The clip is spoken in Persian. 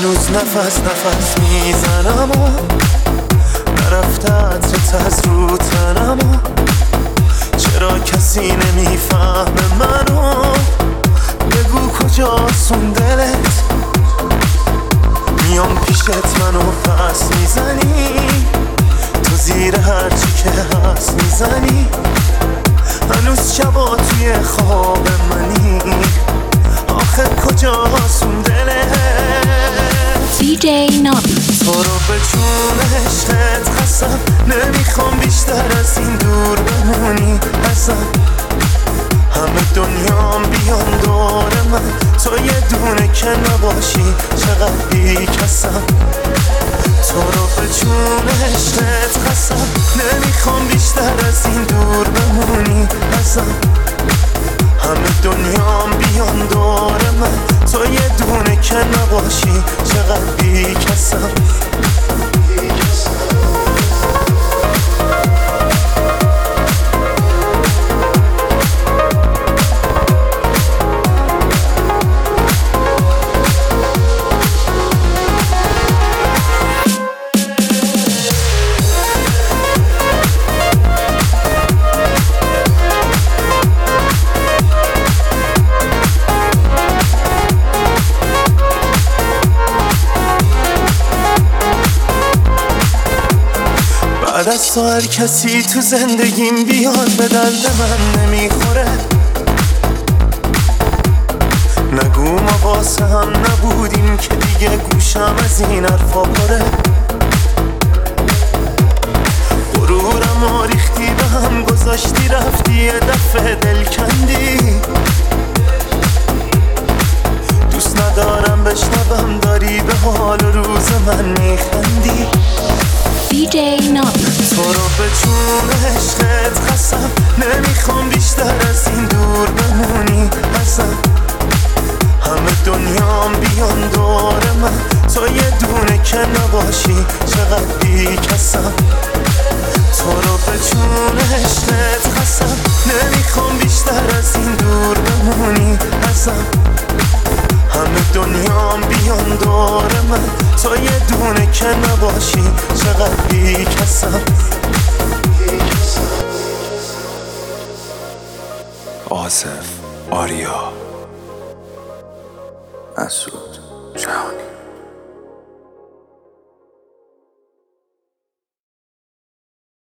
هنوز نفس میزنم و نرفته عطرت از رو تنم و چرا کسی نمیفهمه منو؟ بگو کجاست اون دلت؟ میام پیشت منو پس میزنی، تو زیر هرچی که هست میزنی. هنوز شبا توی خواب منی، آخه کجاست اون دلت؟ DJ Nabi تو رو به جون عشقت قسم، نمیخوام بیشتر از این دور بمونی ازم. همه دنیام بیان دور من، تو یه دونه که نباشی چقدر بیکسم. تو رو به جون عشقت قسم، نمیخوام بیشتر از این دور بمونی ازم. همه دنیام بیان دور من، تو یه دونه که نباشی چقدر بیکسم. بعد از تو هر کسی تو زندگیم بیاد به درد من نمیخوره. نگو ما واسه هم نبودیم که دیگه گوشم از این حرفا پره. غرورم و ریختی به هم گذاشتی، رفتی یه دفعه دل کندی. دوست ندارم بشنوم داری به حال و روز من میخندی. DJ Nabi تو رو به جون عشقت قسم، نمیخوام بیشتر از این دور بمونی ازم. همه دنیام بیان دور من، تو یه دونه که نباشی چقدر بیکسم. تو رو به جون عشقت قسم، نمیخوام بیشتر از این دور بمونی ازم. همه دنیام بیان دور من، تو یه دونه که نباشی چقدر بیکسم. آصف آریا مسعود جهانی